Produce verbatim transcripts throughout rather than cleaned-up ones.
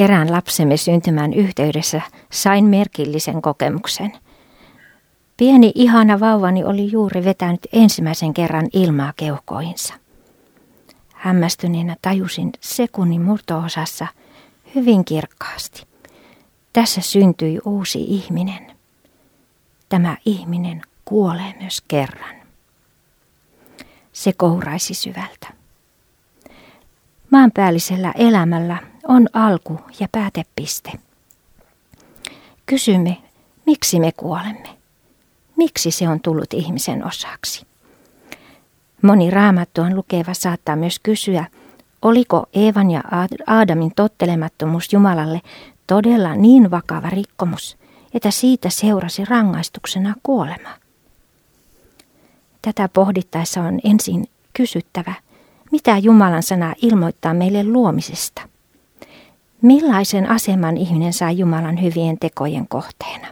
Erään lapsemme syntymän yhteydessä sain merkillisen kokemuksen. Pieni ihana vauvani oli juuri vetänyt ensimmäisen kerran ilmaa keuhkoihinsa. Hämmästyneenä tajusin sekunnin murto-osassa hyvin kirkkaasti. Tässä syntyi uusi ihminen. Tämä ihminen kuolee myös kerran. Se kouraisi syvältä. Maanpäällisellä elämällä on alku ja päätepiste. Kysymme, miksi me kuolemme? Miksi se on tullut ihmisen osaksi? Moni Raamattuaan lukeva saattaa myös kysyä, oliko Eevan ja Aadamin tottelemattomuus Jumalalle todella niin vakava rikkomus, että siitä seurasi rangaistuksena kuolema. Tätä pohdittaessa on ensin kysyttävä, mitä Jumalan sana ilmoittaa meille luomisesta. Millaisen aseman ihminen sai Jumalan hyvien tekojen kohteena?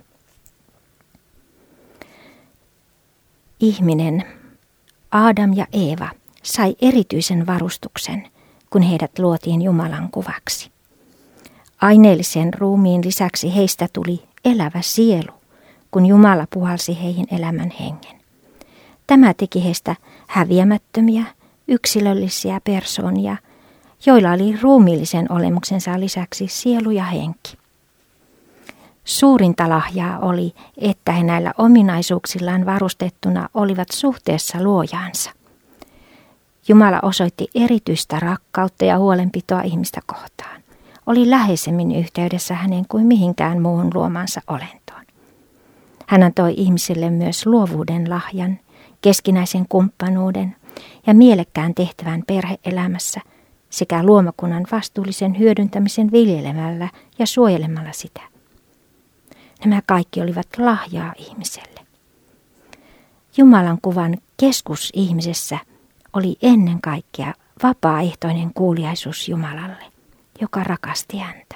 Ihminen, Aadam ja Eeva, sai erityisen varustuksen, kun heidät luotiin Jumalan kuvaksi. Aineellisen ruumiin lisäksi heistä tuli elävä sielu, kun Jumala puhalsi heihin elämän hengen. Tämä teki heistä häviämättömiä, yksilöllisiä persoonia, joilla oli ruumiillisen olemuksensa lisäksi sielu ja henki. Suurinta lahjaa oli, että he näillä ominaisuuksillaan varustettuna olivat suhteessa luojaansa. Jumala osoitti erityistä rakkautta ja huolenpitoa ihmistä kohtaan. Oli läheisemmin yhteydessä hänen kuin mihinkään muuhun luomansa olentoon. Hän antoi ihmisille myös luovuuden lahjan, keskinäisen kumppanuuden ja mielekkään tehtävän perhe-elämässä sekä luomakunnan vastuullisen hyödyntämisen viljelemällä ja suojelemalla sitä. Nämä kaikki olivat lahjaa ihmiselle. Jumalan kuvan keskus ihmisessä oli ennen kaikkea vapaaehtoinen kuuliaisuus Jumalalle, joka rakasti häntä.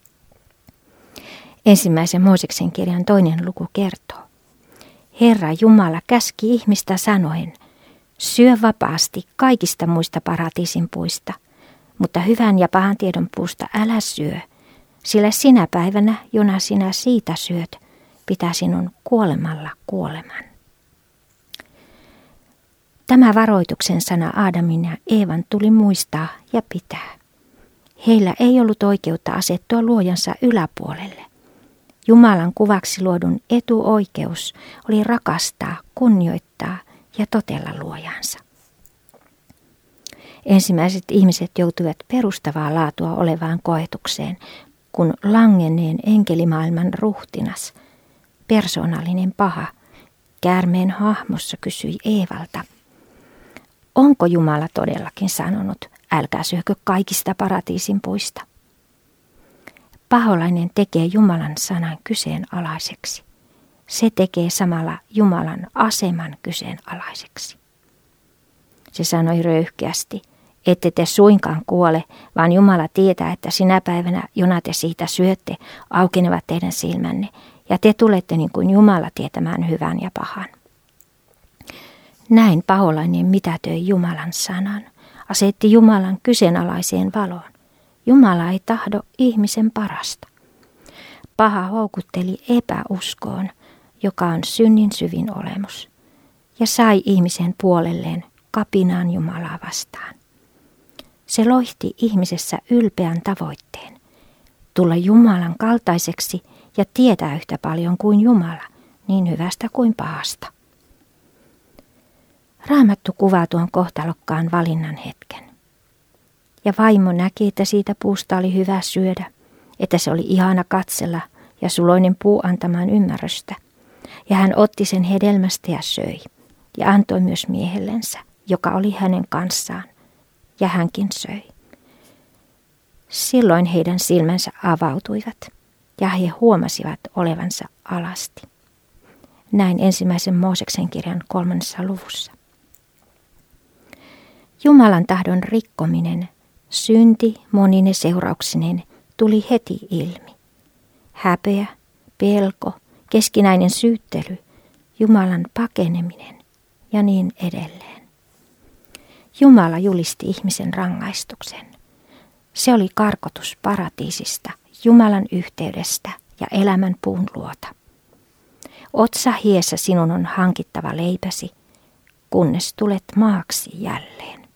Ensimmäisen Mooseksen kirjan toinen luku kertoo. Herra Jumala käski ihmistä sanoen, syö vapaasti kaikista muista paratiisin puista, mutta hyvän ja pahan tiedon puusta älä syö, sillä sinä päivänä, jona sinä siitä syöt, pitää sinun kuolemalla kuoleman. Tämä varoituksen sana Aadamin ja Eevan tuli muistaa ja pitää. Heillä ei ollut oikeutta asettua luojansa yläpuolelle. Jumalan kuvaksi luodun etuoikeus oli rakastaa, kunnioittaa ja totella luojansa. Ensimmäiset ihmiset joutuivat perustavaa laatua olevaan koetukseen, kun langenneen enkelimaailman ruhtinas, persoonallinen paha, käärmeen hahmossa kysyi Eevalta, onko Jumala todellakin sanonut, älkää syökö kaikista paratiisin puista? Paholainen tekee Jumalan sanan kyseenalaiseksi. Se tekee samalla Jumalan aseman kyseenalaiseksi. Se sanoi röyhkeästi, ette te suinkaan kuole, vaan Jumala tietää, että sinä päivänä, jona te siitä syötte, aukenevat teidän silmänne, ja te tulette niin kuin Jumala tietämään hyvän ja pahan. Näin paholainen mitätöi Jumalan sanan, asetti Jumalan kyseenalaiseen valoon. Jumala ei tahdo ihmisen parasta. Paha houkutteli epäuskoon, joka on synnin syvin olemus, ja sai ihmisen puolelleen kapinaan Jumalaa vastaan. Se loihti ihmisessä ylpeän tavoitteen, tulla Jumalan kaltaiseksi ja tietää yhtä paljon kuin Jumala, niin hyvästä kuin pahasta. Raamattu kuvaa tuon kohtalokkaan valinnan hetken. Ja vaimo näki, että siitä puusta oli hyvä syödä, että se oli ihana katsella ja suloinen puu antamaan ymmärrystä. Ja hän otti sen hedelmästä ja söi, ja antoi myös miehellensä, joka oli hänen kanssaan, ja hänkin söi. Silloin heidän silmänsä avautuivat, ja he huomasivat olevansa alasti. Näin ensimmäisen Mooseksen kirjan kolmannessa luvussa. Jumalan tahdon rikkominen, synti monine seurauksineen, tuli heti ilmi. Häpeä, pelko, keskinäinen syyttely, Jumalan pakeneminen ja niin edelleen. Jumala julisti ihmisen rangaistuksen. Se oli karkotus paratiisista Jumalan yhteydestä ja elämän puun luota. Otsa hiessä sinun on hankittava leipäsi, kunnes tulet maaksi jälleen.